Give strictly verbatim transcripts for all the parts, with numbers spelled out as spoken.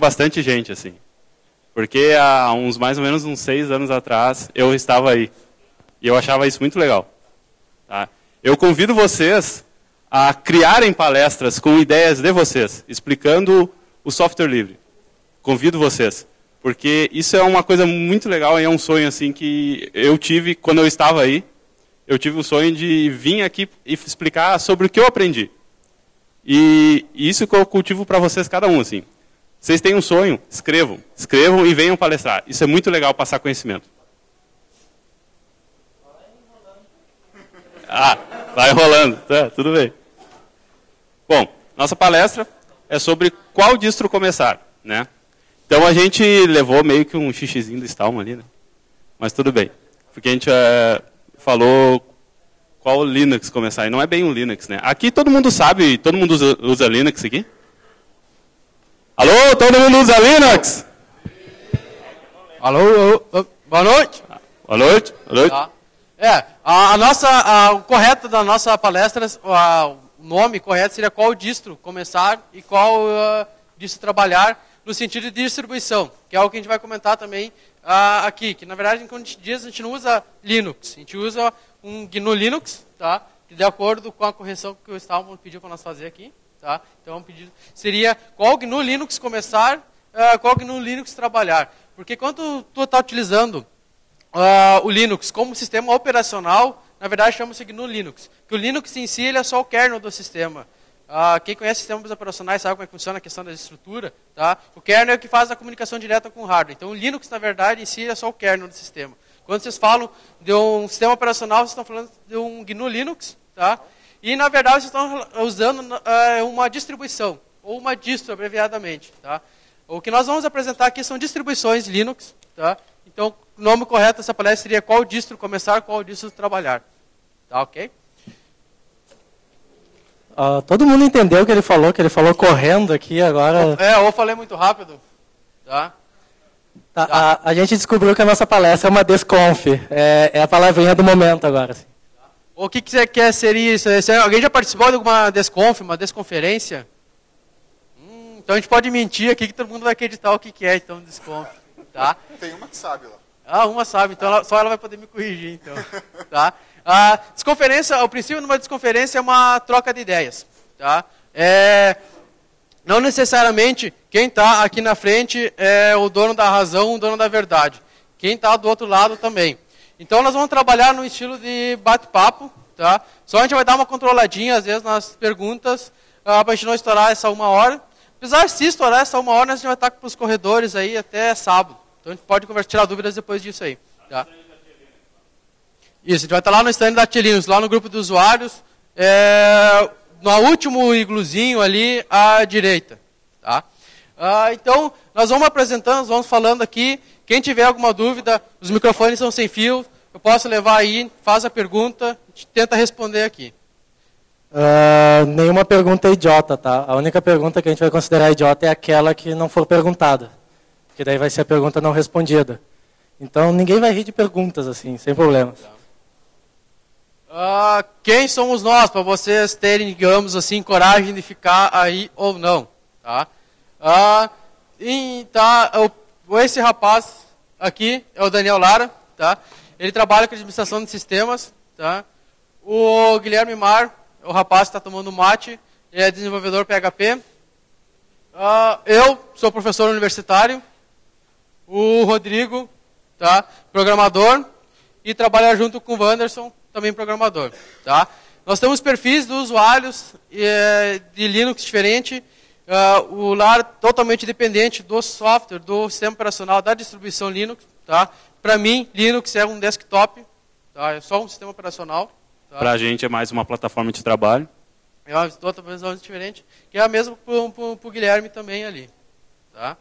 bastante gente, assim. Porque há uns mais ou menos uns seis anos atrás, eu estava aí. E eu achava isso muito legal. Tá? Eu convido vocês a criarem palestras com ideias de vocês, explicando o software livre. Convido vocês. Porque isso é uma coisa muito legal e é um sonho assim que eu tive quando eu estava aí. Eu tive o sonho de vir aqui e explicar sobre o que eu aprendi. E isso que eu cultivo para vocês, cada um, assim. Vocês têm um sonho, escrevam. Escrevam e venham palestrar. Isso é muito legal, passar conhecimento. Ah, vai enrolando. Tá, tudo bem. Bom, nossa palestra é sobre qual distro começar, né? Então a gente levou meio que um xixizinho do Stallman ali, né? Mas tudo bem. Porque a gente é, falou qual Linux começar. E não é bem um Linux, né? Aqui todo mundo sabe, todo mundo usa, usa Linux aqui? Alô, todo mundo usa Linux? Alô, alô, alô. Boa noite. Boa noite. Boa noite. Tá. É, a, a nossa, a, o correto da nossa palestra, a, o nome correto seria qual distro começar e qual uh, distro trabalhar, no sentido de distribuição, que é o que a gente vai comentar também uh, aqui, que na verdade, quando a gente diz, a gente não usa Linux, a gente usa um G N U Linux, tá? Que de acordo com a correção que o Stallman pediu para nós fazer aqui, tá? Então, um pedido seria qual G N U Linux começar, uh, qual G N U Linux trabalhar. Porque quando tu está utilizando uh, o Linux como sistema operacional, na verdade chama-se G N U Linux. Que o Linux em si ele é só o kernel do sistema. Uh, quem conhece sistemas operacionais sabe como é que funciona a questão da estrutura. Tá? O kernel é o que faz a comunicação direta com o hardware. Então o Linux, na verdade, em si é só o kernel do sistema. Quando vocês falam de um sistema operacional, vocês estão falando de um G N U Linux. Tá? E, na verdade, vocês estão usando uh, uma distribuição, ou uma distro, abreviadamente. Tá? O que nós vamos apresentar aqui são distribuições Linux. Tá? Então, o nome correto dessa palestra seria qual distro começar, qual distro trabalhar. Tá ok? Uh, todo mundo entendeu o que ele falou, que ele falou correndo aqui agora. É, ou eu falei muito rápido. Tá? Tá, tá. A, a gente descobriu que a nossa palestra é uma desconf. É, é a palavrinha do momento agora. Assim. O que, que você quer seria isso? Alguém já participou de alguma desconf, uma desconferência? Hum, então a gente pode mentir aqui que todo mundo vai acreditar o que, que é, então, desconf. Tá? Tem uma que sabe lá. Ah, uma sabe, então ela, só ela vai poder me corrigir, então. Tá? A desconferência, o princípio de uma desconferência é uma troca de ideias. Tá? É, não necessariamente quem está aqui na frente é o dono da razão, o dono da verdade. Quem está do outro lado também. Então nós vamos trabalhar no estilo de bate-papo. Tá? Só a gente vai dar uma controladinha, às vezes, nas perguntas, uh, para a gente não estourar essa uma hora. Apesar de se estourar essa uma hora, a gente vai estar para os corredores aí até sábado. Então a gente pode conversar, tirar dúvidas depois disso aí. Tá? Isso, a gente vai estar lá no stand da Telinos, lá no grupo de usuários, é, no último igluzinho ali à direita. Tá? Ah, então, nós vamos apresentando, nós vamos falando aqui. Quem tiver alguma dúvida, os microfones são sem fio, eu posso levar aí, faz a pergunta, a gente tenta responder aqui. Uh, nenhuma pergunta é idiota, tá? A única pergunta que a gente vai considerar idiota é aquela que não for perguntada. Porque daí vai ser a pergunta não respondida. Então, ninguém vai rir de perguntas, assim, sem problemas. Uh, quem somos nós, para vocês terem, digamos assim, coragem de ficar aí ou não? Tá? Uh, e, tá o, esse rapaz aqui é o Daniel Lara. Tá? Ele trabalha com administração de sistemas. Tá? O Guilherme Mar, o rapaz que está tomando mate, ele é desenvolvedor P H P. Uh, eu sou professor universitário. O Rodrigo, tá? Programador, e trabalha junto com o Wanderson, também programador. Tá? Nós temos perfis dos usuários é, de Linux diferente, uh, o Lar totalmente dependente do software, do sistema operacional, da distribuição Linux. Tá? Para mim, Linux é um desktop, tá? É só um sistema operacional. Tá? Para a gente é mais uma plataforma de trabalho. É uma totalmente diferente, que é a mesma para o Guilherme também ali. Tá?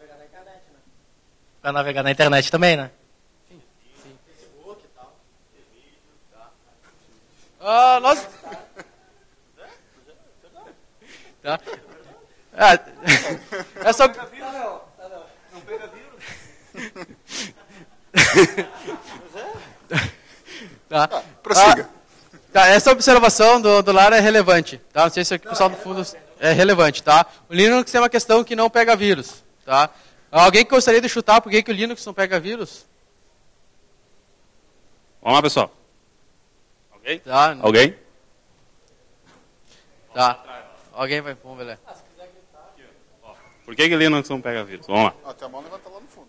Para navegar na internet também, né? Sim. Sim. Facebook e tal. Ah, nós... tá. Ah, é só... Não pega vírus? Tá. Ah, prossiga. Ah, tá, essa observação do, do Lara é relevante. Tá? Não sei se o pessoal do fundo é relevante. Tá? O Linux é uma questão que não pega vírus. Tá? Tá? Alguém que gostaria de chutar por que, que o Linux não pega vírus? Vamos lá, pessoal. Alguém? Tá. Alguém? Tá. Alguém vai... Vamos ver. Por que, que Linux não pega vírus? Vamos lá. Até a mão levanta lá no fundo.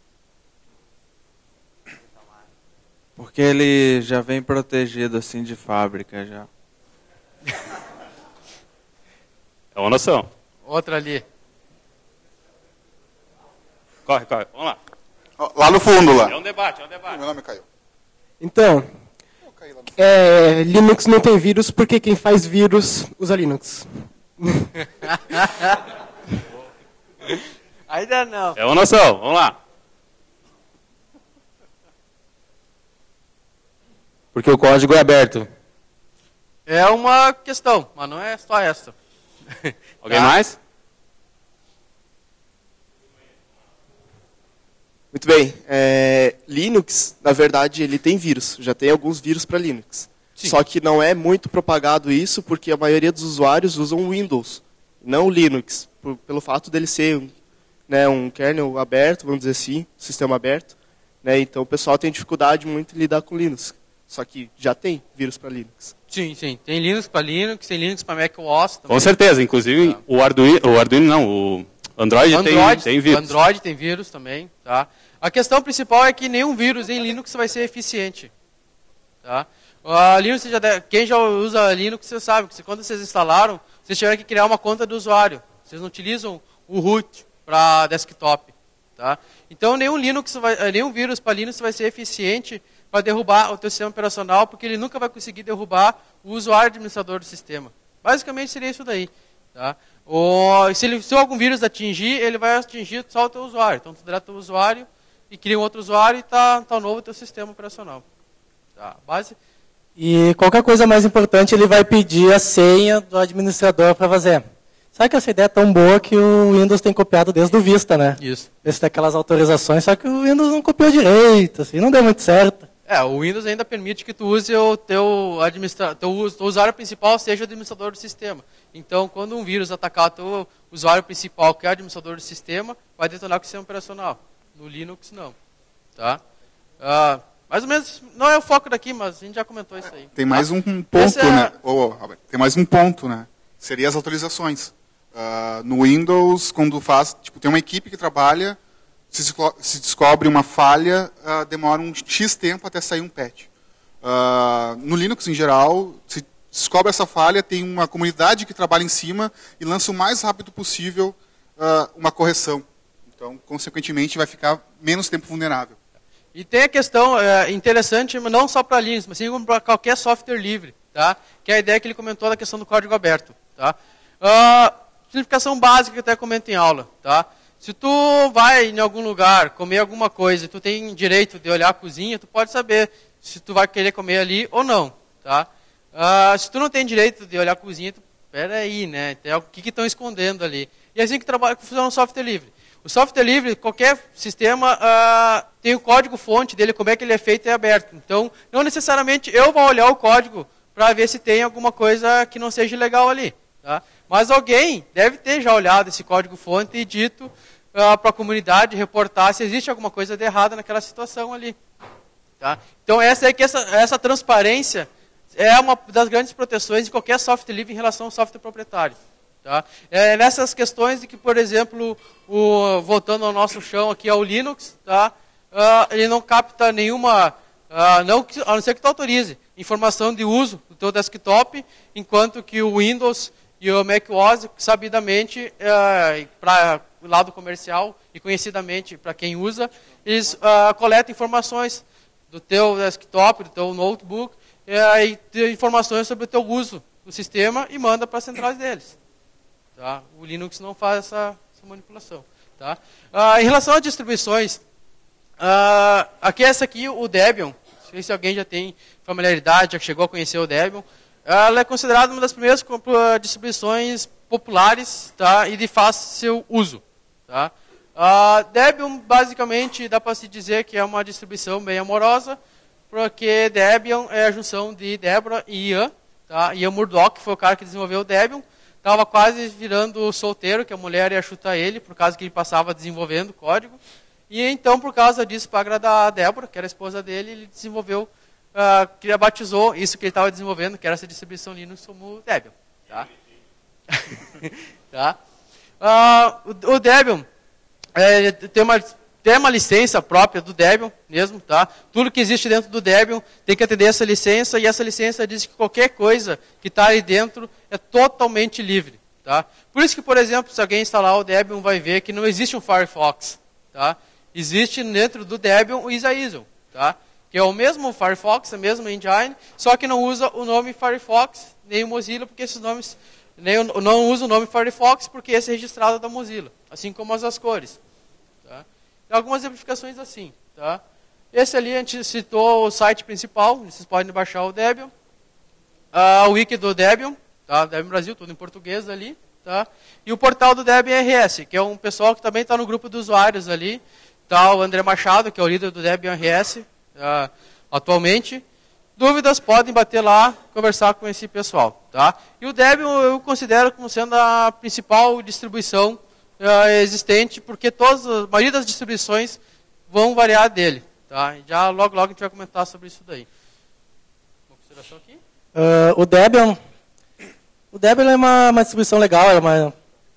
Porque ele já vem protegido assim de fábrica já. É uma noção. Outra ali. Corre, corre. Vamos lá. Ó, lá no fundo, lá. É um debate, é um debate. Meu nome caiu. Então, Eu caí lá no fundo. é, Linux não tem vírus porque quem faz vírus usa Linux. Ainda não. É uma noção. Vamos lá. Porque o código é aberto. É uma questão, mas não é só essa. Alguém Tá? mais? Muito bem. É, Linux, na verdade, ele tem vírus. Já tem alguns vírus para Linux. Sim. Só que não é muito propagado isso porque a maioria dos usuários usam Windows, não Linux, por, pelo fato dele ser, né, um kernel aberto, vamos dizer assim, sistema aberto. Né, então o pessoal tem dificuldade muito em lidar com Linux. Só que já tem vírus para Linux. Sim, sim. Tem Linux para Linux, tem Linux para macOS também. Com certeza. Inclusive, Tá. o Arduino, o Arduino não, o Android, Android tem, tem vírus. Android tem vírus também. Tá? A questão principal é que nenhum vírus em Linux vai ser eficiente. Tá? A Linux já deve, quem já usa Linux, você sabe que quando vocês instalaram, vocês tiveram que criar uma conta do usuário. Vocês não utilizam o root para desktop. Tá? Então, nenhum, Linux vai, nenhum vírus para Linux vai ser eficiente para derrubar o teu sistema operacional, porque ele nunca vai conseguir derrubar o usuário administrador do sistema. Basicamente seria isso daí. Tá? Ou, se, ele, se algum vírus atingir, ele vai atingir só o teu usuário. Então, tu deleta o usuário e cria um outro usuário e está tá novo o teu sistema operacional. Tá? Base... E qualquer coisa mais importante, ele vai pedir a senha do administrador para fazer. Sabe que essa ideia é tão boa que o Windows tem copiado desde o Vista, né? Isso. Esse tem aquelas autorizações, só que o Windows não copiou direito, assim, não deu muito certo. É, o Windows ainda permite que tu use o teu, administra... teu usuário principal seja o administrador do sistema. Então, quando um vírus atacar o teu usuário principal, que é o administrador do sistema, vai detonar com o sistema operacional. No Linux, não. Tá? Ah, mais ou menos, não é o foco daqui, mas a gente já comentou isso aí. Tem mais um um ponto, Esse é- né? Ô, Robert, tem mais um ponto, né? Seria as atualizações. Ah, no Windows, quando faz, tipo, tem uma equipe que trabalha, se, desco- se descobre uma falha, ah, demora um X tempo até sair um patch. Ah, no Linux, em geral, se descobre essa falha, tem uma comunidade que trabalha em cima e lança o mais rápido possível ah, uma correção. Então, consequentemente, vai ficar menos tempo vulnerável. E tem a questão é, interessante, mas não só para Linux, mas sim para qualquer software livre, tá? Que é a ideia que ele comentou da questão do código aberto. Tá? Uh, simplificação básica que eu até comento em aula. Tá? Se tu vai em algum lugar comer alguma coisa e tu tem direito de olhar a cozinha, tu pode saber se tu vai querer comer ali ou não. Tá? Uh, se tu não tem direito de olhar a cozinha, tu, peraí, né? Tem algo, o que estão escondendo ali? E é assim que trabalha, que funciona um software livre. O software livre, qualquer sistema uh, tem o código-fonte dele, como é que ele é feito e é aberto. Então, não necessariamente eu vou olhar o código para ver se tem alguma coisa que não seja legal ali. Tá? Mas alguém deve ter já olhado esse código-fonte e dito uh, para a comunidade reportar se existe alguma coisa de errada naquela situação ali. Tá? Então, essa, é que essa, essa transparência é uma das grandes proteções de qualquer software livre em relação ao software proprietário. Tá? É nessas questões de que, por exemplo, o, voltando ao nosso chão aqui, ao Linux, tá? uh, ele não capta nenhuma, uh, não, a não ser que tu autorize, informação de uso do teu desktop, enquanto que o Windows e o macOS, sabidamente, uh, para o lado comercial e conhecidamente para quem usa, eles uh, coletam informações do teu desktop, do teu notebook, uh, e de informações sobre o teu uso do sistema e manda para as centrais deles. Tá? O Linux não faz essa, essa manipulação. Tá? Ah, em relação às distribuições, ah, aqui essa aqui, o Debian, não sei se alguém já tem familiaridade, já chegou a conhecer o Debian, ela é considerada uma das primeiras distribuições populares, tá? E de fácil uso. Tá? Ah, Debian, basicamente, dá para se dizer que é uma distribuição bem amorosa, porque Debian é a junção de Deborah e Ian. Tá? Ian Murdoch foi o cara que desenvolveu o Debian. estava quase virando solteiro, que a mulher ia chutar ele, por causa que ele passava desenvolvendo o código. E então, por causa disso, para agradar a Débora, que era a esposa dele, ele desenvolveu, uh, que ele batizou isso que ele estava desenvolvendo, que era essa distribuição Linux, como Debian. Tá? Tá? Uh, o, o Debian é, tem, uma, tem uma licença própria do Debian mesmo. Tá? Tudo que existe dentro do Debian tem que atender essa licença, e essa licença diz que qualquer coisa que está aí dentro é totalmente livre. Tá? Por isso que, por exemplo, se alguém instalar o Debian, vai ver que não existe um Firefox. Tá? Existe dentro do Debian o ISAISO, tá? Que é o mesmo Firefox, a mesma engine, só que não usa o nome Firefox, nem o Mozilla, porque esses nomes, nem o, não usa o nome Firefox, porque esse é registrado da Mozilla, assim como as, as cores. Tá? Tem algumas exemplificações assim. Tá? Esse ali a gente citou o site principal, vocês podem baixar o Debian. Ah, o wiki do Debian, tá? Debian Brasil, tudo em português ali. Tá? E o portal do Debian R S, que é um pessoal que também está no grupo de usuários ali. Tá, o André Machado, que é o líder do Debian R S uh, atualmente. Dúvidas, podem bater lá, conversar com esse pessoal. Tá? E o Debian eu considero como sendo a principal distribuição uh, existente, porque todas, a maioria das distribuições vão variar dele. Tá? E já logo, logo a gente vai comentar sobre isso daí. Uma consideração aqui? Uh, o Debian, o Debian é uma, uma distribuição legal, é uma...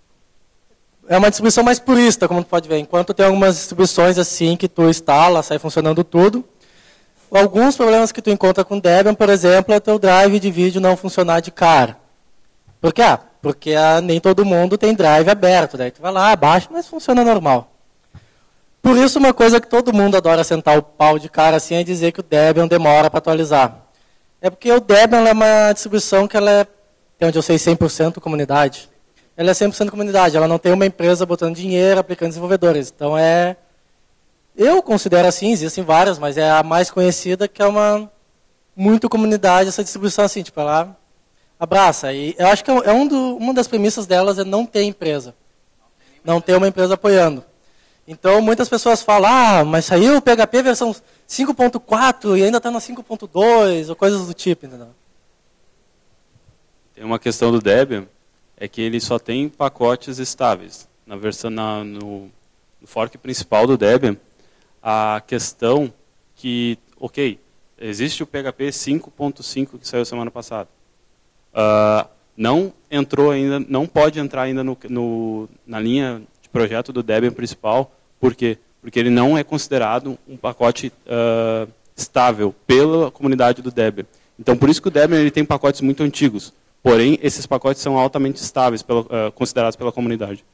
É uma distribuição mais purista, como tu pode ver. Enquanto tem algumas distribuições assim que tu instala, sai funcionando tudo. Alguns problemas que tu encontra com Debian, por exemplo, é o teu drive de vídeo não funcionar de cara. Por quê? Ah, porque ah, nem todo mundo tem drive aberto. Daí tu vai lá, baixa, mas funciona normal. Por isso, uma coisa que todo mundo adora sentar o pau de cara assim é dizer que o Debian demora para atualizar. É porque o Debian é uma distribuição que ela é, até onde eu sei, cem por cento comunidade. Ela é cem por cento comunidade, ela não tem uma empresa botando dinheiro, aplicando desenvolvedores. Então é... Eu considero assim, existem várias, mas é a mais conhecida, que é uma... Muito comunidade, essa distribuição assim, tipo, ela abraça. E eu acho que é um do, uma das premissas delas é não ter empresa. Não ter uma empresa apoiando. Então muitas pessoas falam, ah, mas saiu o P H P versão cinco ponto quatro e ainda está na cinco ponto dois, ou coisas do tipo, entendeu? Tem uma questão do Debian, é que ele só tem pacotes estáveis. Na versão, na, no, no fork principal do Debian, a questão que, ok, existe o P H P cinco ponto cinco que saiu semana passada. Uh, não entrou ainda, não pode entrar ainda no, no, na linha de projeto do Debian principal. Por quê? Porque ele não é considerado um pacote uh, estável pela comunidade do Debian. Então, por isso que o Debian ele tem pacotes muito antigos. Porém, esses pacotes são altamente estáveis, pelo, uh, considerados pela comunidade.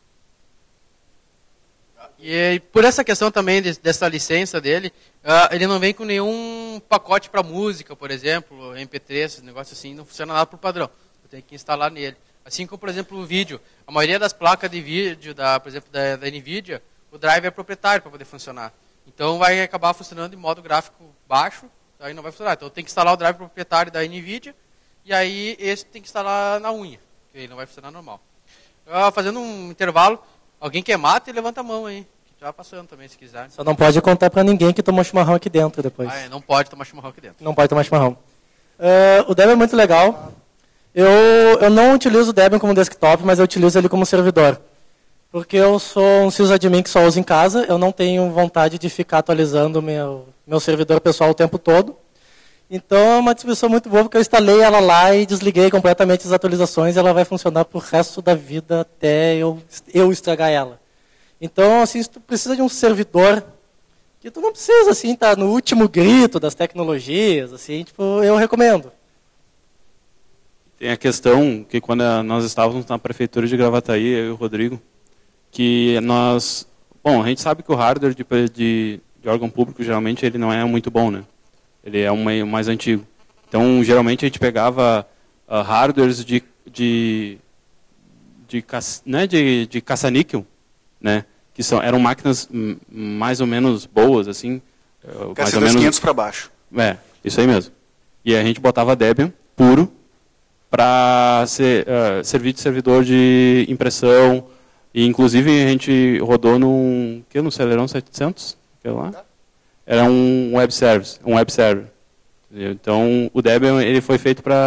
E por essa questão também de, dessa licença dele, uh, ele não vem com nenhum pacote para música, por exemplo, M P três, esse negócio assim, não funciona nada por padrão. Eu tenho que instalar nele. Assim como, por exemplo, o vídeo. A maioria das placas de vídeo, da, por exemplo, da, da NVIDIA, o drive é proprietário para poder funcionar. Então vai acabar funcionando em modo gráfico baixo, aí não vai funcionar. Então eu tenho que instalar o drive proprietário da NVIDIA, e aí esse tem que instalar na unha, que ele não vai funcionar normal. Uh, fazendo um intervalo, alguém quer mata e levanta a mão aí. Que já passando também, se quiser. Só não pode contar para ninguém que tomou chimarrão aqui dentro depois. Ah, é, não pode tomar chimarrão aqui dentro. Não pode tomar chimarrão. Uh, o Debian é muito legal. Eu, eu não utilizo o Debian como desktop, mas eu utilizo ele como servidor. Porque eu sou um sysadmin que só uso em casa, eu não tenho vontade de ficar atualizando meu, meu servidor pessoal o tempo todo. Então é uma distribuição muito boa, porque eu instalei ela lá e desliguei completamente as atualizações, e ela vai funcionar pro resto da vida até eu, eu estragar ela. Então, assim, se tu precisa de um servidor, que tu não precisa, assim, estar tá no último grito das tecnologias, assim, tipo, eu recomendo. Tem a questão que quando nós estávamos na prefeitura de Gravataí, eu e o Rodrigo, que nós... Bom, a gente sabe que o hardware de, de, de órgão público, geralmente, ele não é muito bom, né? Ele é um meio mais antigo. Então, geralmente, a gente pegava uh, hardwares de, de, de, né, de, de caça-níquel, né? Que são, eram máquinas mais ou menos boas, assim. Uh, mais ou menos quinhentos para baixo. É, isso aí mesmo. E a gente botava Debian puro para ser, uh, servir de servidor de impressão. E, inclusive, a gente rodou num, que, no Celeron setecentos, que lá. Era um web service, um web server. Então, o Debian ele foi feito para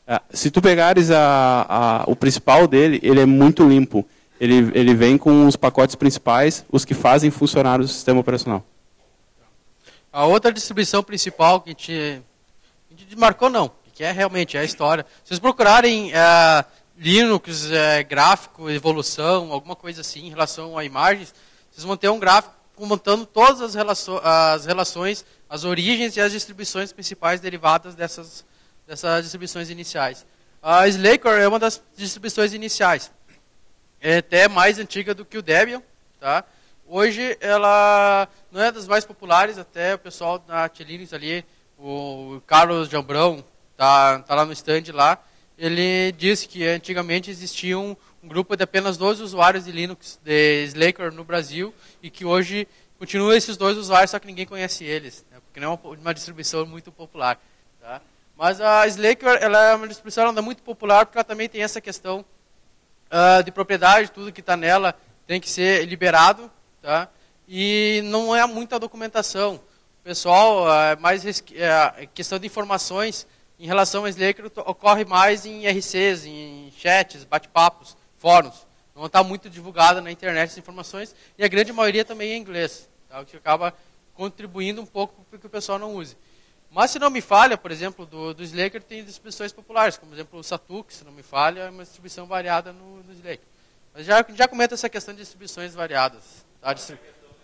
É, se tu pegares a, a, o principal dele, ele é muito limpo. Ele, ele vem com os pacotes principais, os que fazem funcionar o sistema operacional. A outra distribuição principal que a gente, a gente marcou não, que é realmente é a história. Se vocês procurarem é, Linux, é, gráfico, evolução, alguma coisa assim em relação a imagens, vocês vão ter um gráfico montando todas as, relaço as relações, as origens e as distribuições principais derivadas dessas, dessas distribuições iniciais. A Slackware é uma das distribuições iniciais. É até mais antiga do que o Debian. Tá? Hoje ela não é das mais populares, até o pessoal da T-Linux ali, o Carlos Jambrão, tá, tá lá no stand lá, ele disse que antigamente existia um, um grupo de apenas doze usuários de Linux, de Slackware no Brasil, e que hoje continuam esses dois usuários, só que ninguém conhece eles, né, porque não é uma, uma distribuição muito popular. Tá? Mas a Slackware ela é uma distribuição ela é muito popular porque ela também tem essa questão uh, de propriedade, tudo que está nela tem que ser liberado, tá? E não é muita documentação. O pessoal, uh, mais uh, questão de informações em relação a Slackware ocorre mais em R Cs, em chats, bate-papos, fóruns. Não está muito divulgada na internet essas informações e a grande maioria também é em inglês, tá? O que acaba contribuindo um pouco para que o pessoal não use. Mas se não me falha, por exemplo, do, do Slackware tem distribuições populares, como por exemplo o Satuq, se não me falha, é uma distribuição variada no, no Slackware. Mas já, já comenta essa questão de distribuições variadas. Tá? Distribu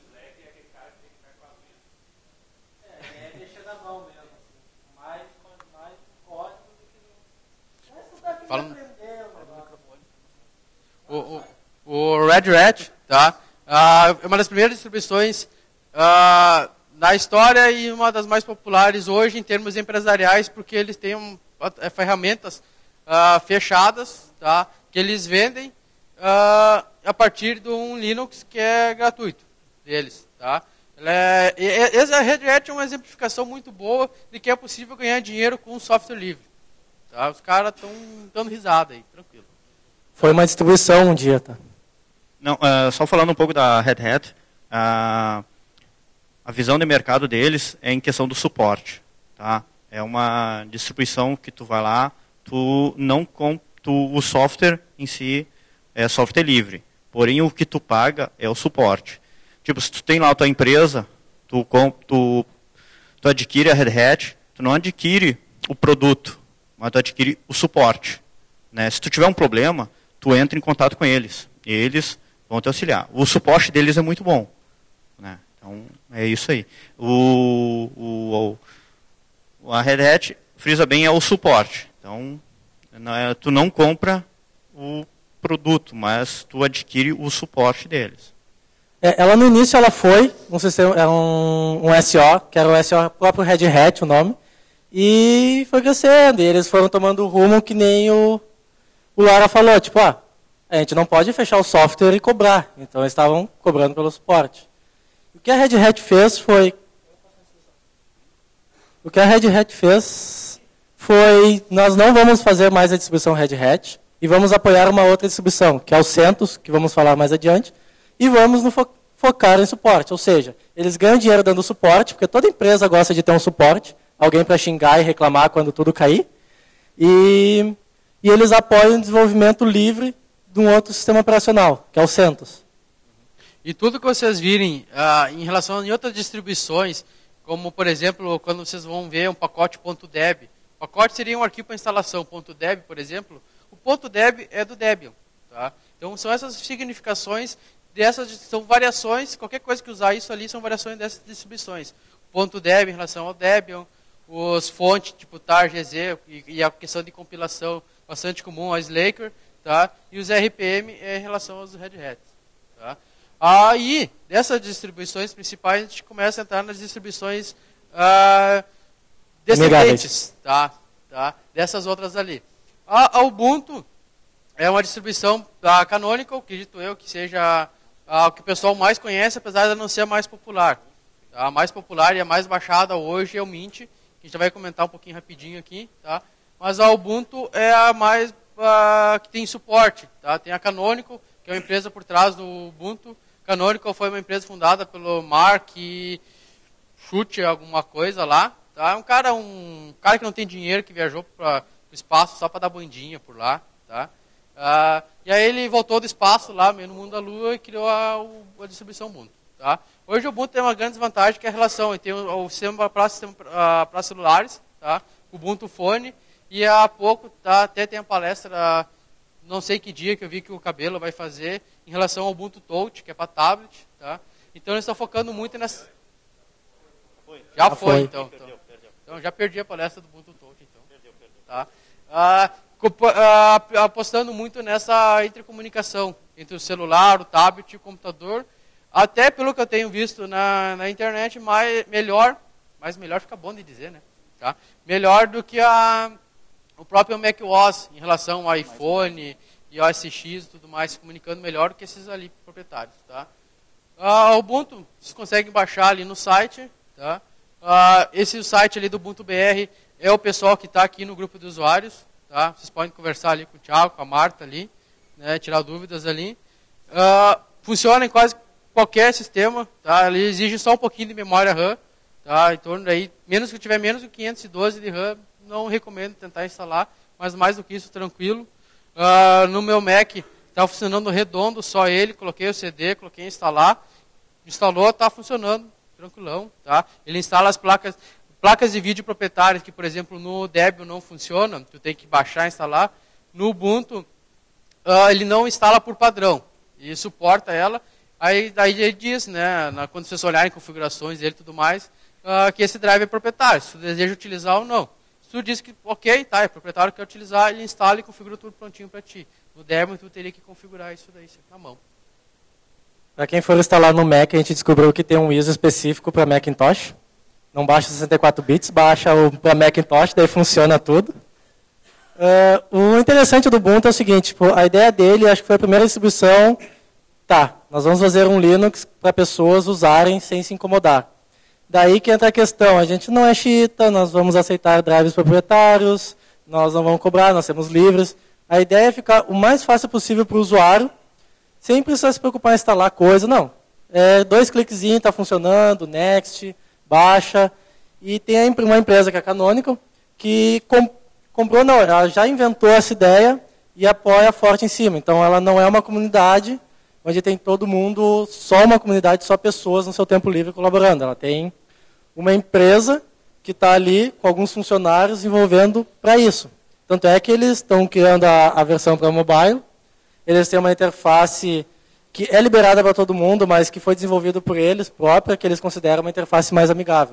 Fala no, o, o, o Red Hat, tá? Ah, é uma das primeiras distribuições ah, na história e uma das mais populares hoje em termos empresariais, porque eles têm um, é, ferramentas ah, fechadas, tá? Que eles vendem ah, a partir de um Linux que é gratuito deles. Tá? É, e, a Red Hat é uma exemplificação muito boa de que é possível ganhar dinheiro com software livre. Tá? Os caras estão dando risada aí, tranquilo. Foi uma distribuição um dia, tá? Não, uh, só falando um pouco da Red Hat, uh, a visão de mercado deles é em questão do suporte. Tá? É uma distribuição que tu vai lá, tu não comp, tu, o software em si é software livre. Porém, o que tu paga é o suporte. Tipo, se tu tem lá a tua empresa, tu, tu, tu adquire a Red Hat, tu não adquire o produto, mas tu adquire o suporte. Né? Se tu tiver um problema, tu entra em contato com eles. Eles vão te auxiliar. O suporte deles é muito bom. Né? Então, é isso aí. O, o, o, a Red Hat, frisa bem, é o suporte. Então, não é, tu não compra o produto, mas tu adquire o suporte deles. É, ela no início ela foi um sistema, era um, um S O, que era o S O próprio Red Hat, o nome, e foi crescendo, e eles foram tomando o rumo que nem o, o Lara falou, tipo, ah, a gente não pode fechar o software e cobrar, então eles estavam cobrando pelo suporte. O que a Red Hat fez foi, o que a Red Hat fez foi, nós não vamos fazer mais a distribuição Red Hat, e vamos apoiar uma outra distribuição, que é o CentOS, que vamos falar mais adiante, e vamos no fo focar em suporte. Ou seja, eles ganham dinheiro dando suporte, porque toda empresa gosta de ter um suporte, alguém para xingar e reclamar quando tudo cair, e, e eles apoiam o desenvolvimento livre de um outro sistema operacional, que é o CentOS. E tudo que vocês virem ah, em relação a outras distribuições, como por exemplo, quando vocês vão ver um pacote .deb, o pacote seria um arquivo para instalação, .deb, por exemplo, o .deb é do Debian. Tá? Então são essas significações, dessas são variações, qualquer coisa que usar isso ali são variações dessas distribuições. O .deb em relação ao Debian, os fontes tipo tar, gz e, e a questão de compilação bastante comum, a Slackware, tá? E os R P M é em relação aos Red Hat. Tá? Aí, dessas distribuições principais, a gente começa a entrar nas distribuições ah, descendentes, tá? Tá? Dessas outras ali. A Ubuntu é uma distribuição da Canonical, acredito eu que seja a, o que o pessoal mais conhece, apesar de não ser a mais popular. A mais popular e a mais baixada hoje é o Mint, que a gente vai comentar um pouquinho rapidinho aqui. Tá? Mas a Ubuntu é a mais a, que tem suporte. Tá? Tem a Canonical, que é uma empresa por trás do Ubuntu. Canonical foi uma empresa fundada pelo Mark Chute, alguma coisa lá. Tá? Um cara, um cara que não tem dinheiro, que viajou para o espaço só para dar bandinha por lá. Tá? Uh, e aí ele voltou do espaço lá, meio no mundo da Lua, e criou a, a distribuição Ubuntu. Tá? Hoje o Ubuntu tem uma grande desvantagem, que é a relação. Ele tem o, o sistema para uh, celulares, tá? O Ubuntu Phone, e há pouco tá, até tem a palestra, não sei que dia que eu vi que o Cabelo vai fazer, em relação ao Ubuntu Touch, que é para tablet. Tá? Então eles estão focando muito nessa... Já, já foi, foi, então. Perdeu, então. Perdeu. Então já perdi a palestra do Ubuntu Touch. Então. Perdeu, perdeu. Tá? Uh, apostando muito nessa intercomunicação entre o celular, o tablet e o computador. Até pelo que eu tenho visto na, na internet, mais, melhor, mas melhor fica bom de dizer, né? Tá? Melhor do que a, o próprio macOS em relação ao iPhone e O S X e tudo mais, se comunicando melhor do que esses ali proprietários. Tá? Uh, o Ubuntu, vocês conseguem baixar ali no site. Tá? Uh, esse site ali do Ubuntu B R é o pessoal que está aqui no grupo de usuários. Tá? Vocês podem conversar ali com o Thiago, com a Marta ali, né? Tirar dúvidas ali. Uh, funciona em quase qualquer sistema, tá? Ele exige só um pouquinho de memória RAM, tá? Em torno daí, menos que tiver menos de quinhentos e doze de RAM, não recomendo tentar instalar, mas mais do que isso, tranquilo. Uh, no meu Mac, está funcionando redondo, só ele, coloquei o C D, coloquei instalar, instalou, está funcionando, tranquilão, tá? Ele instala as placas, placas de vídeo proprietárias, que por exemplo no Debian não funciona, tu tem que baixar e instalar. No Ubuntu, uh, ele não instala por padrão, e suporta ela. Aí daí ele diz, né, na, quando vocês olharem configurações dele e tudo mais, uh, que esse drive é proprietário, se tu deseja utilizar ou não. Se tu diz que, ok, tá, é proprietário, quer utilizar, ele instala e configura tudo prontinho para ti. No Debian, tu teria que configurar isso daí na mão. Para quem for instalar no Mac, a gente descobriu que tem um I S O específico para Macintosh. Não baixa sessenta e quatro bits, baixa o para Macintosh, daí funciona tudo. Uh, o interessante do Ubuntu é o seguinte, tipo, a ideia dele, acho que foi a primeira distribuição, tá, nós vamos fazer um Linux para pessoas usarem sem se incomodar. Daí que entra a questão, a gente não é xiita, nós vamos aceitar drivers proprietários, nós não vamos cobrar, nós temos livres. A ideia é ficar o mais fácil possível para o usuário, sem precisar se preocupar em instalar coisa, não. É, dois cliquezinhos, está funcionando, next, baixa. E tem uma empresa que é a Canonical, que com, comprou, não, ela já inventou essa ideia e apoia forte em cima. Então ela não é uma comunidade onde tem todo mundo, só uma comunidade, só pessoas no seu tempo livre colaborando. Ela tem uma empresa que está ali com alguns funcionários envolvendo para isso. Tanto é que eles estão criando a, a versão para mobile, eles têm uma interface que é liberada para todo mundo, mas que foi desenvolvida por eles própria, que eles consideram uma interface mais amigável.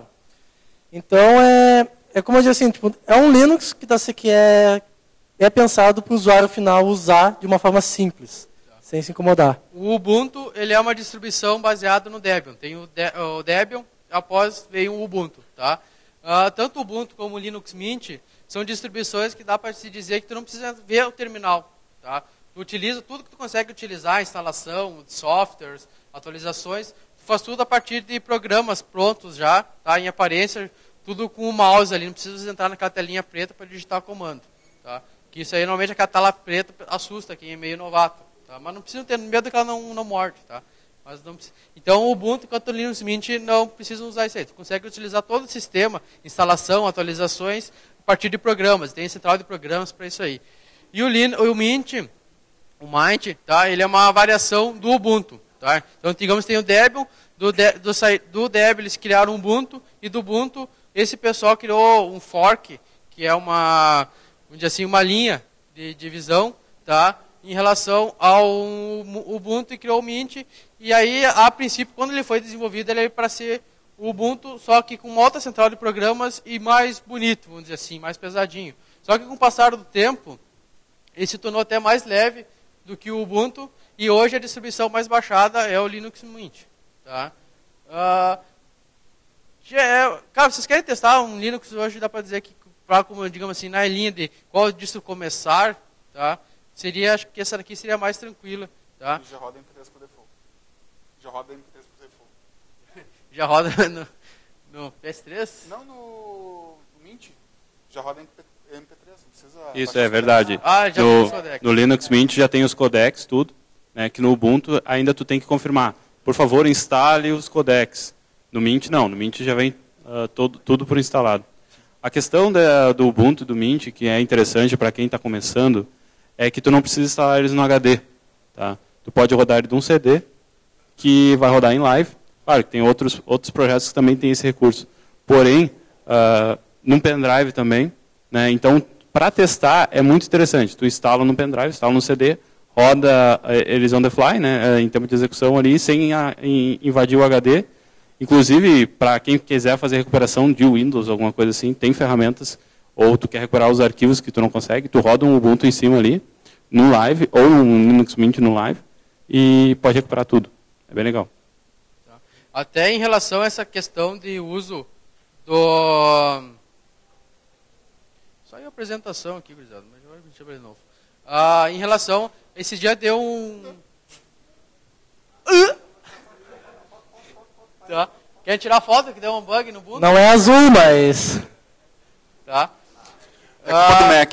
Então, é, é como eu disse assim, tipo, é um Linux que, tá, que é, é pensado para o usuário final usar de uma forma simples, sem se incomodar. O Ubuntu ele é uma distribuição baseada no Debian. Tem o, De, o Debian, após veio o Ubuntu. Tá? Uh, tanto o Ubuntu como o Linux Mint são distribuições que dá para se dizer que tu não precisa ver o terminal. Tá? Tu utiliza tudo que tu consegue utilizar, instalação, softwares, atualizações, tu faz tudo a partir de programas prontos já, tá? Em aparência, tudo com o mouse ali, não precisa entrar naquela telinha preta para digitar comando. Tá? Que isso aí, normalmente, aquela tela preta assusta quem é meio novato. Tá? Mas não precisa ter medo que ela não, não morde. Tá? Mas não precisa. Então, o Ubuntu quanto o Linux Mint não precisam usar isso aí. Tu consegue utilizar todo o sistema, instalação, atualizações, a partir de programas. Tem central de programas para isso aí. E o, Lin, o Mint, o Mint, tá? Ele é uma variação do Ubuntu. Tá? Então, digamos, tem o Debian, do, de, do, do Debian eles criaram o Ubuntu, e do Ubuntu, esse pessoal criou um fork, que é uma, vamos dizer assim, uma linha de divisão, tá? Em relação ao Ubuntu, e criou o Mint. E aí, a princípio, quando ele foi desenvolvido, ele é para ser o Ubuntu, só que com uma outra central de programas e mais bonito, vamos dizer assim, mais pesadinho. Só que com o passar do tempo, ele se tornou até mais leve do que o Ubuntu, e hoje a distribuição mais baixada é o Linux Mint. Tá? Uh, é, cara, vocês querem testar um Linux hoje? Dá para dizer que, pra, como, digamos assim, na linha de qual distro começar, tá? Seria, acho que essa daqui seria mais tranquila. Tá? Já roda M P três por default. Já roda M P três por default. Já roda no, no P S três? Não, no, no Mint. Já roda M P três. Não precisa. Isso é verdade. Ah, já no, no Linux Mint já tem os codecs, tudo. Né, que no Ubuntu ainda tu tem que confirmar. Por favor, instale os codecs. No Mint não. No Mint já vem uh, todo, tudo por instalado. A questão da, do Ubuntu e do Mint, que é interessante para quem está começando, é que tu não precisa instalar eles no H D. Tá? Tu pode rodar ele de um C D, que vai rodar em live. Claro que tem outros, outros projetos que também têm esse recurso. Porém, uh, num pendrive também. Né? Então, para testar, é muito interessante. Tu instala no pendrive, instala no C D, roda eles on the fly, né? Em tempo de execução ali, sem a, em, invadir o H D. Inclusive, para quem quiser fazer recuperação de Windows, alguma coisa assim, tem ferramentas, ou tu quer recuperar os arquivos que tu não consegue, tu roda um Ubuntu em cima ali, no live, ou um Linux Mint no live, e pode recuperar tudo. É bem legal. Até em relação a essa questão de uso do... Só a apresentação aqui, gurizada, mas agora deixa eu ver de novo. Ah, em relação... Esse dia deu um... Tá. Quer tirar foto que deu um bug no Ubuntu? Não é azul, mas... Tá. É culpa do Mac.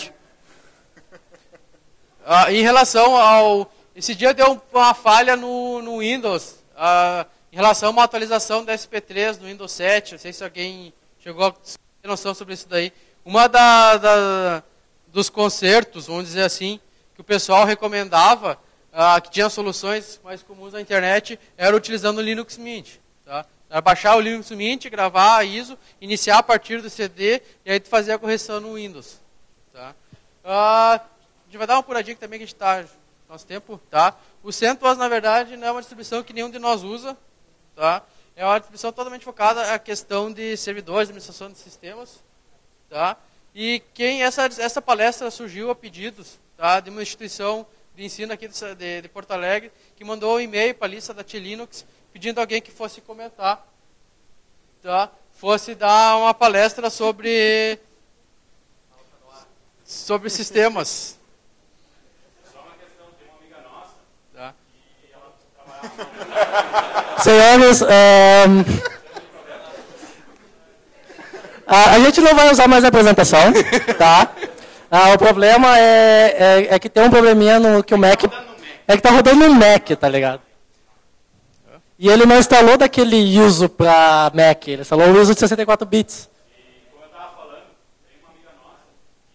Ah, em relação ao... Esse dia deu uma falha no, no Windows. Ah, em relação a uma atualização da S P três no Windows sete. Não sei se alguém chegou a ter noção sobre isso daí. Uma da, da, dos consertos, vamos dizer assim, que o pessoal recomendava, ah, que tinha soluções mais comuns na internet, era utilizando o Linux Mint. Tá? Era baixar o Linux Mint, gravar a I S O, iniciar a partir do C D, e aí tu fazer a correção no Windows. Tá? Ah, a gente vai dar uma apuradinha também que a gente está nosso tempo. Tá? O CentOS, na verdade, não é uma distribuição que nenhum de nós usa. Tá? É uma distribuição totalmente focada na questão de servidores, administração de sistemas. Tá? E quem essa, essa palestra surgiu a pedidos, tá, de uma instituição de ensino aqui de, de, de Porto Alegre, que mandou um e-mail para a lista da T-Linux, pedindo alguém que fosse comentar, tá, fosse dar uma palestra sobre, sobre sistemas. Só uma questão, tem uma amiga nossa, tá, e ela trabalhava... Senhores, um... A, a gente não vai usar mais a apresentação, tá? Ah, o problema é, é, é que tem um probleminha no que o Mac... É que tá rodando no Mac, tá ligado? E ele não instalou daquele I S O para Mac, ele instalou o I S O de sessenta e quatro bits. E como eu estava falando, tem uma amiga nossa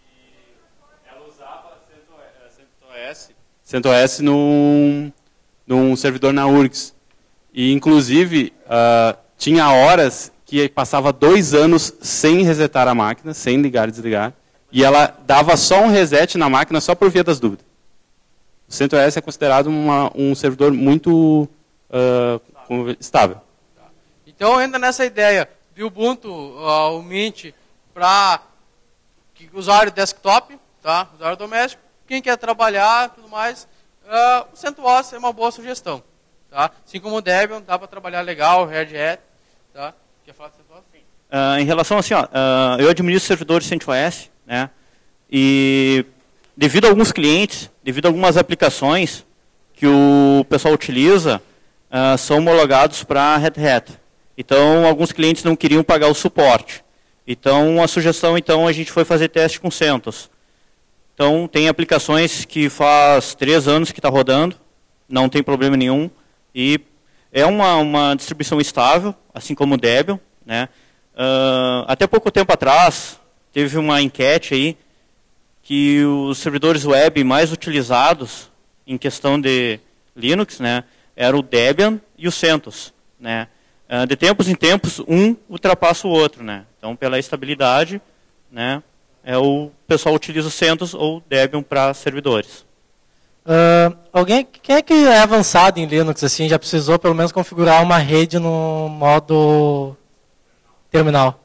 que ela usava CentOS, CentOS num, num servidor na U R G S. E, inclusive, uh, tinha horas... que passava dois anos sem resetar a máquina, sem ligar e desligar, e ela dava só um reset na máquina só por via das dúvidas. O CentOS é considerado uma, um servidor muito uh, estável. Então, entra nessa ideia de Ubuntu, uh, o Mint, para usuário desktop, tá? Usuário doméstico, quem quer trabalhar tudo mais, uh, o CentOS é uma boa sugestão. Tá? Assim como o Debian, dá para trabalhar legal, Red Hat, tá? Quer falar de CentOS? Sim. Uh, em relação assim, ó, uh, eu administro servidores CentOS, né? E devido a alguns clientes, devido a algumas aplicações que o pessoal utiliza, uh, são homologados para Red Hat. Então, alguns clientes não queriam pagar o suporte. Então, a sugestão, então, a gente foi fazer teste com CentOS. Então, tem aplicações que faz três anos que está rodando, não tem problema nenhum, e é uma, uma distribuição estável, assim como o Debian, né? Uh, até pouco tempo atrás, teve uma enquete aí, que os servidores web mais utilizados em questão de Linux, né, eram o Debian e o CentOS, né? Uh, de tempos em tempos, um ultrapassa o outro, né? Então, pela estabilidade, né, é o pessoal utiliza o CentOS ou Debian para servidores. Uh, alguém, quem é que é avançado em Linux, assim, já precisou pelo menos configurar uma rede no modo terminal?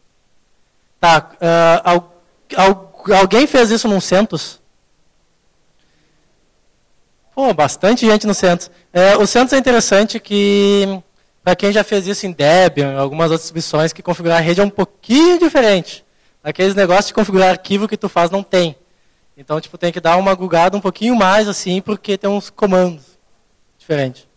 Tá, uh, al, al, alguém fez isso num CentOS? Pô, bastante gente no CentOS. É, o CentOS é interessante que, para quem já fez isso em Debian, em algumas outras distribuições, que configurar a rede é um pouquinho diferente. Aqueles negócios de configurar arquivo que tu faz não tem. Então, tipo, tem que dar uma gugada um pouquinho mais, assim, porque tem uns comandos diferentes.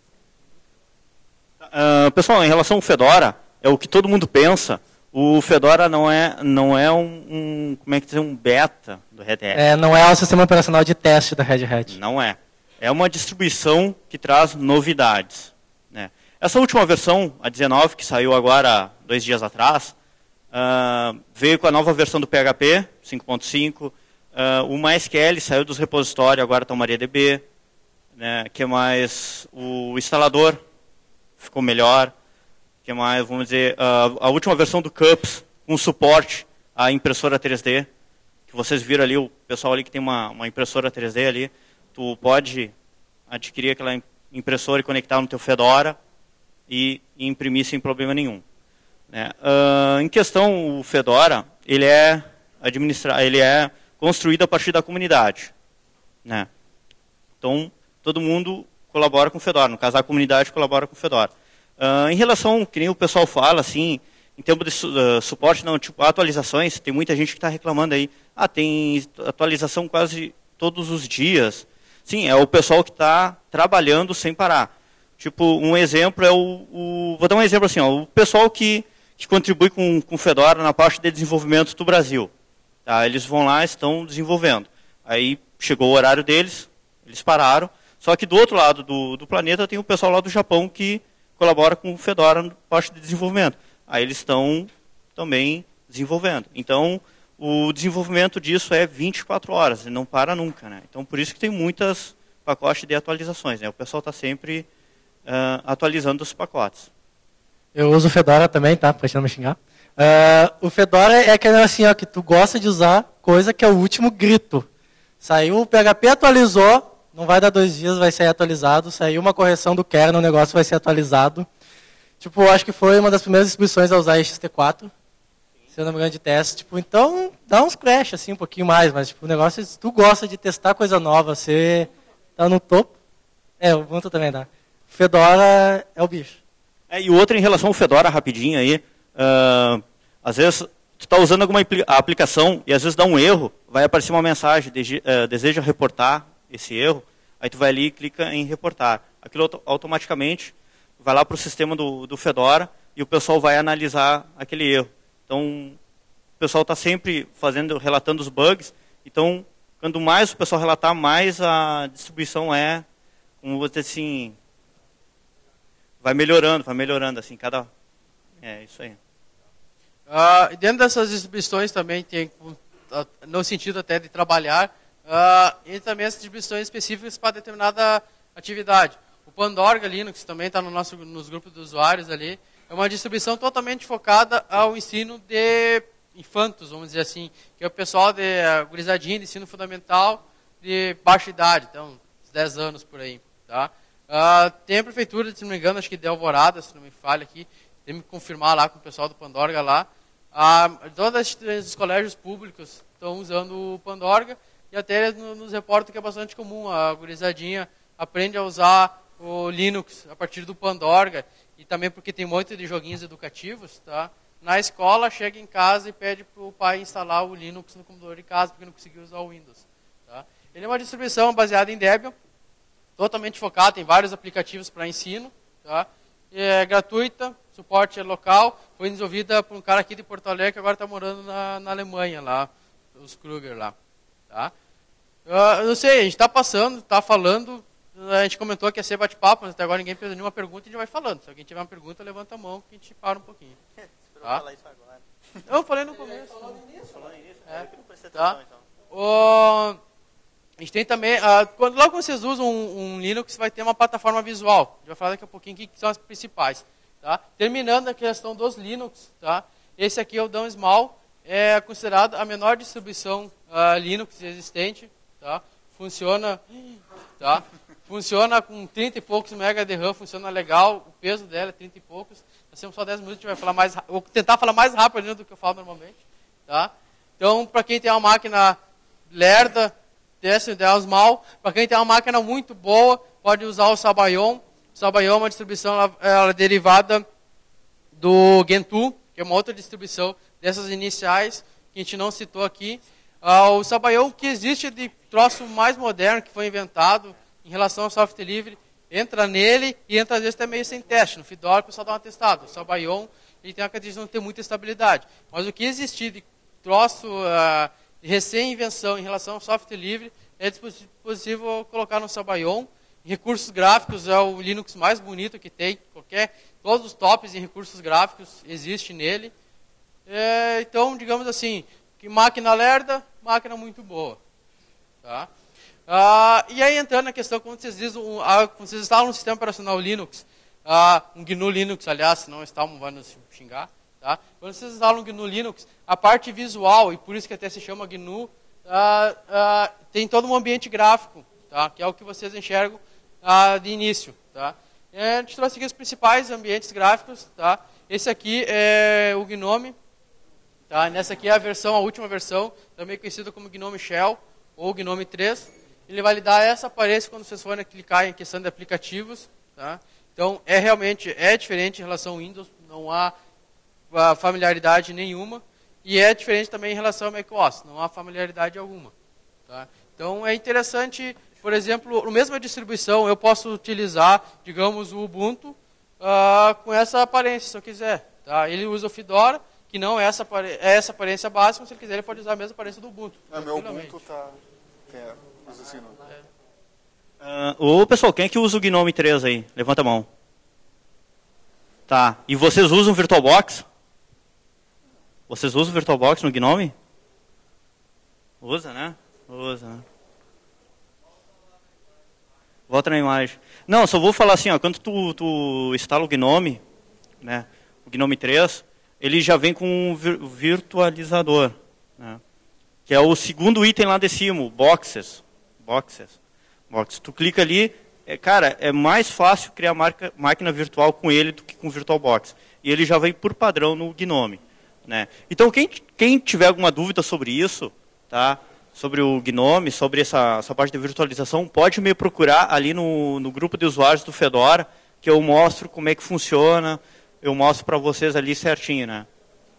Uh, pessoal, em relação ao Fedora, é o que todo mundo pensa. O Fedora não é, não é um, um, como é que dizer, um beta do Red Hat. É, não é o sistema operacional de teste da Red Hat. Não é. É uma distribuição que traz novidades, né? Essa última versão, a dezenove, que saiu agora dois dias atrás, Uh, veio com a nova versão do P H P, cinco ponto cinco. Uh, o MySQL saiu dos repositórios, agora está o MariaDB. Né? Que mais? O instalador ficou melhor. Que mais? Vamos dizer, uh, a última versão do CUPS, com suporte à impressora três D. Que vocês viram ali, o pessoal ali que tem uma, uma impressora três D ali. Tu pode adquirir aquela impressora e conectar no teu Fedora e, e imprimir sem problema nenhum. Né? Uh, em questão, o Fedora, ele é, administra ele é construído a partir da comunidade. Né? Então, todo mundo colabora com o Fedora. No caso, a comunidade colabora com o Fedora. Uh, em relação, que nem o pessoal fala, assim, em termos de su uh, suporte, não, tipo, atualizações, tem muita gente que está reclamando aí. Ah, tem atualização quase todos os dias. Sim, é o pessoal que está trabalhando sem parar. Tipo, um exemplo é o... o vou dar um exemplo assim, ó, o pessoal que, que contribui com o Fedora na parte de desenvolvimento do Brasil. Tá? Eles vão lá e estão desenvolvendo. Aí chegou o horário deles, eles pararam. Só que do outro lado do, do planeta tem o pessoal lá do Japão que colabora com o Fedora na parte de desenvolvimento. Aí eles estão também desenvolvendo. Então, o desenvolvimento disso é vinte e quatro horas, e não para nunca. Né? Então, por isso que tem muitas pacotes de atualizações. Né? O pessoal está sempre uh, atualizando os pacotes. Eu uso o Fedora também, tá? Pra não me xingar. Uh, o Fedora é aquele assim, ó, que tu gosta de usar coisa que é o último grito. Saiu o P H P, atualizou, não vai dar dois dias, vai ser atualizado. Saiu uma correção do kernel, o negócio vai ser atualizado. Tipo, eu acho que foi uma das primeiras distribuições a usar X T quatro. Se eu não me engano, de teste. Tipo, então, dá uns crash, assim, um pouquinho mais. Mas, tipo, o negócio, se tu gosta de testar coisa nova, você tá no topo. É, o Ubuntu também dá. Fedora é o bicho. É, e outra em relação ao Fedora, rapidinho aí. Uh, às vezes, tu está usando alguma aplicação e às vezes dá um erro, vai aparecer uma mensagem, de, uh, deseja reportar esse erro, aí tu vai ali e clica em reportar. Aquilo auto automaticamente vai lá para o sistema do, do Fedora e o pessoal vai analisar aquele erro. Então, o pessoal está sempre fazendo, relatando os bugs. Então, quanto mais o pessoal relatar, mais a distribuição é, como você assim, vai melhorando, vai melhorando assim, cada... É isso aí. Uh, dentro dessas distribuições também tem, uh, no sentido até de trabalhar, uh, e também as distribuições específicas para determinada atividade. O Pandorga Linux também está no nosso, nos grupos de usuários ali. É uma distribuição totalmente focada ao ensino de infantos, vamos dizer assim, que é o pessoal de uh, gurizadinha de ensino fundamental de baixa idade, então, uns dez anos por aí. Tá? Uh, tem a prefeitura, se não me engano, acho que de Alvorada, se não me falha aqui, tem que confirmar lá com o pessoal do Pandorga lá. Ah, todos os colégios públicos estão usando o Pandorga e até nos reportam que é bastante comum. A gurizadinha aprende a usar o Linux a partir do Pandorga e também porque tem um monte de joguinhos educativos. Tá? Na escola, chega em casa e pede para o pai instalar o Linux no computador de casa porque não conseguiu usar o Windows. Tá? Ele é uma distribuição baseada em Debian, totalmente focada, tem vários aplicativos para ensino. Tá? É gratuita, suporte é local, foi desenvolvida por um cara aqui de Porto Alegre que agora está morando na, na Alemanha, lá, os Kruger lá. Tá? Uh, eu não sei, a gente está passando, está falando, a gente comentou que ia ser bate-papo, mas até agora ninguém fez nenhuma pergunta e a gente vai falando. Se alguém tiver uma pergunta, levanta a mão que a gente para um pouquinho. Tá? Falar isso agora. Eu falei no começo. Falou no início. Falou no início? É. Eu não prestei atenção, tá? Então. O... A gente tem também, uh, quando, logo que vocês usam um, um Linux, vai ter uma plataforma visual. A gente vai falar daqui a pouquinho o que são as principais. Tá? Terminando a questão dos Linux, tá? Esse aqui é o Down Small, é considerado a menor distribuição uh, Linux existente. Tá? Funciona, tá? Funciona com trinta e poucos mega de RAM, funciona legal, o peso dela é trinta e poucos. Nós temos só dez minutos, a gente vai falar mais, vou tentar falar mais rápido do que eu falo normalmente. Tá? Então, para quem tem uma máquina lerda, teste o Down Small. Para quem tem uma máquina muito boa, pode usar o Sabayon. O Sabayon é uma distribuição ela, ela é derivada do Gentoo, que é uma outra distribuição dessas iniciais, que a gente não citou aqui. Ah, o Sabayon, que existe de troço mais moderno, que foi inventado em relação ao software livre, entra nele e entra às vezes até meio sem teste. No Fedora o pessoal dá uma testada. O Sabayon, ele tem uma característica de não ter muita estabilidade. Mas o que existir de troço... Ah, recém-invenção em relação ao software livre, é possível colocar no Sabayon. Recursos gráficos é o Linux mais bonito que tem. Qualquer, todos os tops em recursos gráficos existem nele. É, então, digamos assim, que máquina lerda, máquina muito boa. Tá? Ah, e aí, entrando na questão, quando vocês, dizem, ah, quando vocês instalam um sistema operacional Linux, ah, um G N U Linux, aliás, se não instalam, vai nos xingar. Tá? Quando vocês instalam um G N U Linux, a parte visual, e por isso que até se chama G N U, ah, ah, tem todo um ambiente gráfico, tá? Que é o que vocês enxergam ah, de início. Tá? E a gente trouxe aqui os principais ambientes gráficos. Tá? Esse aqui é o Gnome. Tá? Nessa aqui é a versão, a última versão, também conhecida como Gnome Shell ou Gnome três. Ele vai lhe dar essa aparência quando vocês forem clicar em questão de aplicativos. Tá? Então, é realmente é diferente em relação ao Windows, não há familiaridade nenhuma. E é diferente também em relação ao macOS, não há familiaridade alguma. Tá? Então, é interessante, por exemplo, na mesma distribuição, eu posso utilizar, digamos, o Ubuntu uh, com essa aparência, se eu quiser. Tá? Ele usa o Fedora, que não é essa, é essa aparência básica, mas se ele quiser, ele pode usar a mesma aparência do Ubuntu. É, meu Ubuntu tá... É, assim, não. Uh, ô, pessoal, quem é que usa o Gnome três aí? Levanta a mão. Tá. E vocês usam o VirtualBox? Vocês usam o VirtualBox no Gnome? Usa, né? Usa, né? Volta na imagem. Não, só vou falar assim, ó, quando tu, tu instala o Gnome, né, o Gnome três, ele já vem com um vir virtualizador, né, que é o segundo item lá de cima, o Boxes. Boxes. Boxes. Tu clica ali, é, cara, é mais fácil criar marca, máquina virtual com ele do que com o VirtualBox. E ele já vem por padrão no Gnome. Né? Então, quem, quem tiver alguma dúvida sobre isso, tá? Sobre o Gnome, sobre essa, essa parte de virtualização, pode me procurar ali no, no grupo de usuários do Fedora, que eu mostro como é que funciona, eu mostro para vocês ali certinho. Né?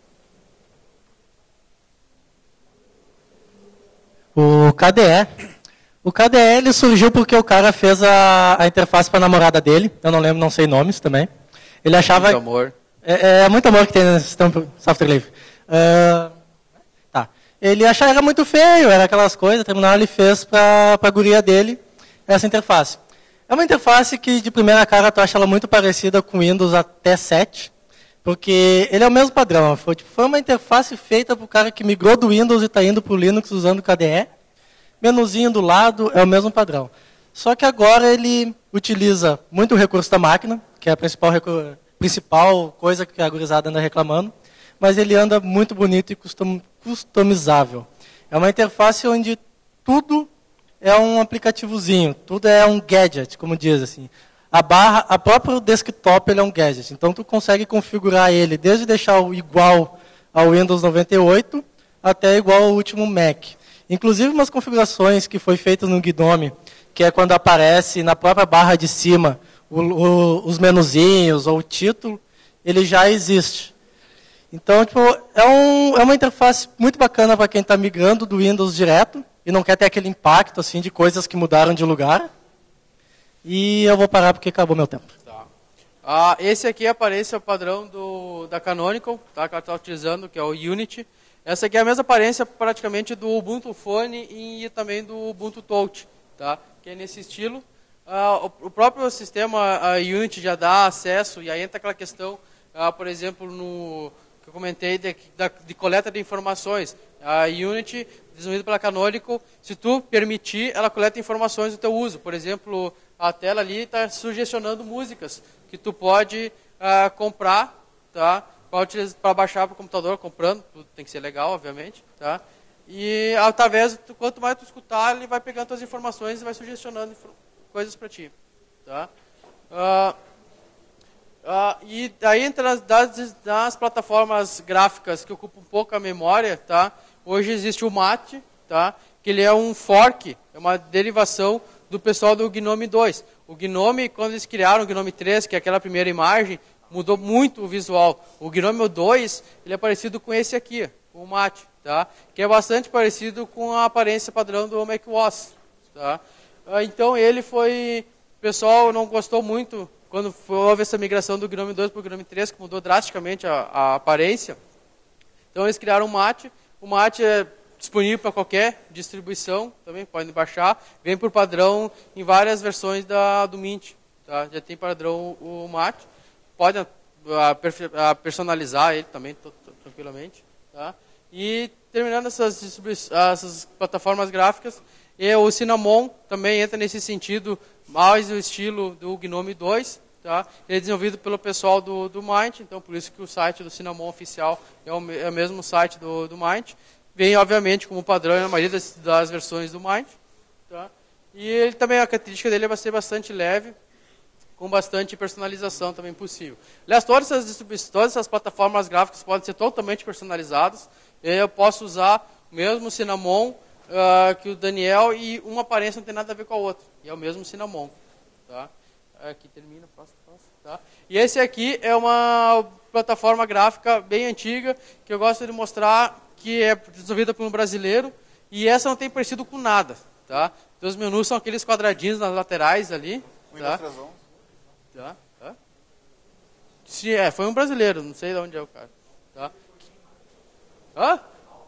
O K D E. O K D E ele surgiu porque o cara fez a, a interface para a namorada dele, eu não lembro, não sei nomes também. Ele achava... Muito amor. É, é muito amor que tem nesse sistema software livre. Uh, tá. Ele achava que era muito feio, era aquelas coisas, terminal ele fez para a guria dele essa interface. É uma interface que de primeira cara tu acha ela muito parecida com o Windows até sete, porque ele é o mesmo padrão. Foi, tipo, foi uma interface feita para o cara que migrou do Windows e está indo para o Linux usando o K D E. Menuzinho do lado é o mesmo padrão. Só que agora ele utiliza muito o recurso da máquina, que é a principal recurso. principal coisa que a gurizada anda reclamando, mas ele anda muito bonito e custom, customizável. É uma interface onde tudo é um aplicativozinho, tudo é um gadget, como diz assim. A barra, a própria desktop ele é um gadget, então tu consegue configurar ele desde deixar o igual ao Windows noventa e oito até igual ao último Mac. Inclusive umas configurações que foi feitas no Gnome, que é quando aparece na própria barra de cima O, o, os menuzinhos ou o título, ele já existe. Então, tipo, é, um, é uma interface muito bacana para quem está migrando do Windows direto e não quer ter aquele impacto assim, de coisas que mudaram de lugar. E eu vou parar porque acabou meu tempo. Tá. Ah, esse aqui aparece o padrão do, da Canonical, tá, que ela está utilizando, que é o Unity. Essa aqui é a mesma aparência praticamente do Ubuntu Phone e também do Ubuntu Touch, tá, que é nesse estilo. Uh, o, o próprio sistema uh, Unity já dá acesso, e aí entra aquela questão, uh, por exemplo, no que eu comentei de, de, de coleta de informações. A Unity, desenvolvida pela Canonical, se tu permitir, ela coleta informações do teu uso. Por exemplo, a tela ali está sugestionando músicas que tu pode uh, comprar, tá, para baixar para o computador, comprando, tudo tem que ser legal, obviamente, tá? E através, quanto mais tu escutar, ele vai pegando as informações e vai sugestionando coisas para ti, tá? Uh, uh, e daí entre as das, das plataformas gráficas que ocupam um pouco a memória, tá? Hoje existe o Mate, tá? Que ele é um fork, é uma derivação do pessoal do Gnome dois. O Gnome, quando eles criaram o Gnome três, que é aquela primeira imagem, mudou muito o visual. O Gnome dois, ele é parecido com esse aqui, o Mate, tá? Que é bastante parecido com a aparência padrão do macOS, tá? Então ele foi, o pessoal não gostou muito quando houve essa migração do Gnome dois para o Gnome três, que mudou drasticamente a, a aparência. Então eles criaram o Mate. O Mate é disponível para qualquer distribuição, também podem baixar. Vem por padrão em várias versões da, do Mint. Tá? Já tem padrão o Mate. Pode a, a, a personalizar ele também, tranquilamente. Tá? E terminando essas, essas plataformas gráficas, e o Cinnamon também entra nesse sentido, mais o estilo do Gnome dois. Tá? Ele é desenvolvido pelo pessoal do, do Mind, então por isso que o site do Cinnamon oficial é o, é o mesmo site do, do Mind. Vem, obviamente, como padrão na maioria das, das versões do Mind. Tá? E ele também, a característica dele é ser bastante leve, com bastante personalização também possível. Aliás, todas essas distribuições, todas essas plataformas gráficas podem ser totalmente personalizadas. Eu posso usar o mesmo Cinnamon uh, que o Daniel e uma aparência não tem nada a ver com a outra. E é o mesmo Cinnamon. Tá? Aqui termina, próximo, próximo. Tá? E esse aqui é uma plataforma gráfica bem antiga, que eu gosto de mostrar que é desenvolvida por um brasileiro, e essa não tem parecido com nada. Tá? Então, os menus são aqueles quadradinhos nas laterais ali. Tá? Tá? Tá? Sim, é, foi um brasileiro, não sei de onde é o cara. Tá? Hã?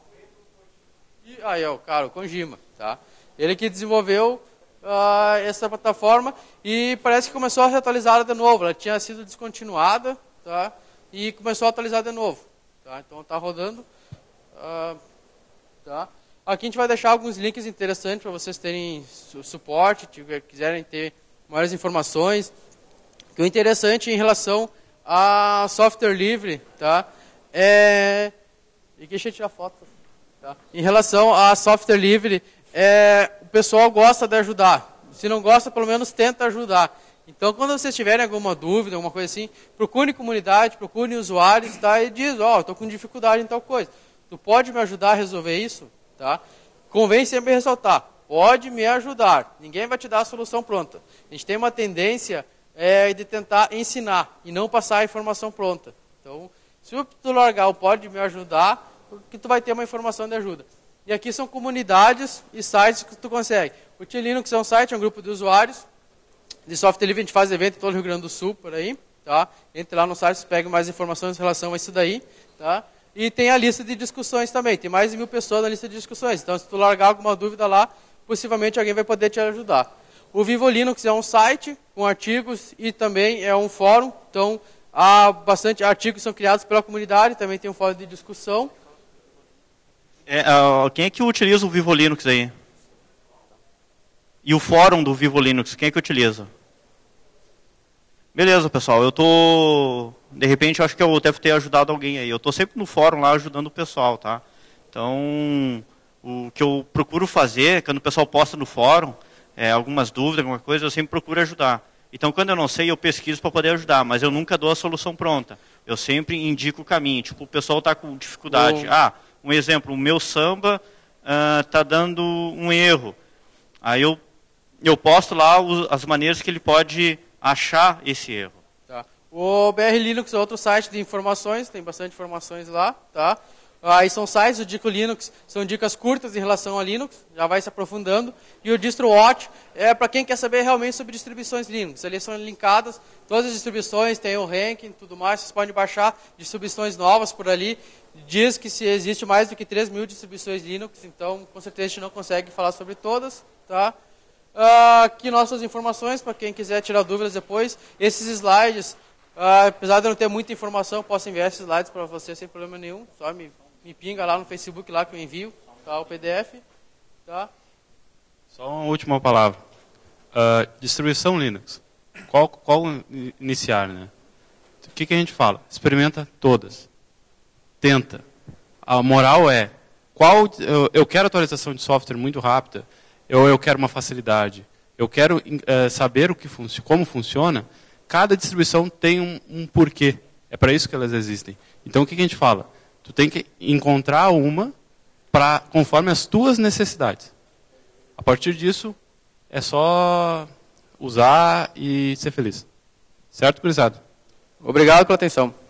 E, aí é o cara, o Kojima. Tá? Ele que desenvolveu uh, essa plataforma e parece que começou a ser atualizada de novo. Ela tinha sido descontinuada, tá? E começou a atualizar de novo. Tá? Então está rodando. Uh, tá? Aqui a gente vai deixar alguns links interessantes para vocês terem su suporte, tiver, quiserem ter maiores informações. O interessante em relação a software livre, tá? É... E deixa eu tirar foto. Tá? Em relação a software livre, é... o pessoal gosta de ajudar. Se não gosta, pelo menos tenta ajudar. Então, quando vocês tiverem alguma dúvida, alguma coisa assim, procure comunidade, procure usuários, tá? E diz, ó, oh, estou com dificuldade em tal coisa. Tu pode me ajudar a resolver isso? Tá? Convém sempre ressaltar, pode me ajudar. Ninguém vai te dar a solução pronta. A gente tem uma tendência é, de tentar ensinar e não passar a informação pronta. Então, se tu largar o pode me ajudar, que tu vai ter uma informação de ajuda. E aqui são comunidades e sites que tu consegue. O T-Linux é um site, é um grupo de usuários. De software livre a gente faz evento em todo o Rio Grande do Sul, por aí. Tá? Entre lá no site, pega mais informações em relação a isso daí. Tá? E tem a lista de discussões também. Tem mais de mil pessoas na lista de discussões. Então, se tu largar alguma dúvida lá, possivelmente alguém vai poder te ajudar. O Vivo Linux é um site com artigos e também é um fórum. Então, há bastante artigos que são criados pela comunidade. Também tem um fórum de discussão. É, uh, quem é que utiliza o Vivo Linux aí? E o fórum do Vivo Linux, quem é que utiliza? Beleza, pessoal. Eu tô... De repente, eu acho que eu devo ter ajudado alguém aí. Eu estou sempre no fórum lá ajudando o pessoal, tá? Então, o que eu procuro fazer, quando o pessoal posta no fórum, é, algumas dúvidas, alguma coisa, eu sempre procuro ajudar. Então, quando eu não sei, eu pesquiso para poder ajudar, mas eu nunca dou a solução pronta. Eu sempre indico o caminho. Tipo, o pessoal está com dificuldade. Oh. Ah, um exemplo, o meu samba está uh, dando um erro. Aí eu, eu posto lá os, as maneiras que ele pode achar esse erro. Tá. O B R Linux é outro site de informações, tem bastante informações lá. Tá? Aí são sites, o Dico Linux são dicas curtas em relação a Linux, já vai se aprofundando. E o DistroWatch é para quem quer saber realmente sobre distribuições Linux. Ali são linkadas, todas as distribuições, tem o ranking e tudo mais, vocês podem baixar distribuições novas por ali. Diz que se existe mais do que três mil distribuições Linux, então com certeza a gente não consegue falar sobre todas. Tá? Uh, aqui nossas informações, para quem quiser tirar dúvidas depois. Esses slides, uh, apesar de eu não ter muita informação, posso enviar esses slides para você sem problema nenhum. Só me, me pinga lá no Facebook lá que eu envio, tá, o P D F. Tá? Só uma última palavra. Uh, distribuição Linux. Qual, qual iniciar, né? O que, que a gente fala? Experimenta todas. Tenta. A moral é, qual, eu, eu quero atualização de software muito rápida, eu, eu quero uma facilidade, eu quero uh, saber o que fun como funciona. Cada distribuição tem um, um porquê. É para isso que elas existem. Então, o que, que a gente fala? Tu tem que encontrar uma pra, conforme as tuas necessidades. A partir disso, é só usar e ser feliz. Certo, gurizada? Obrigado pela atenção.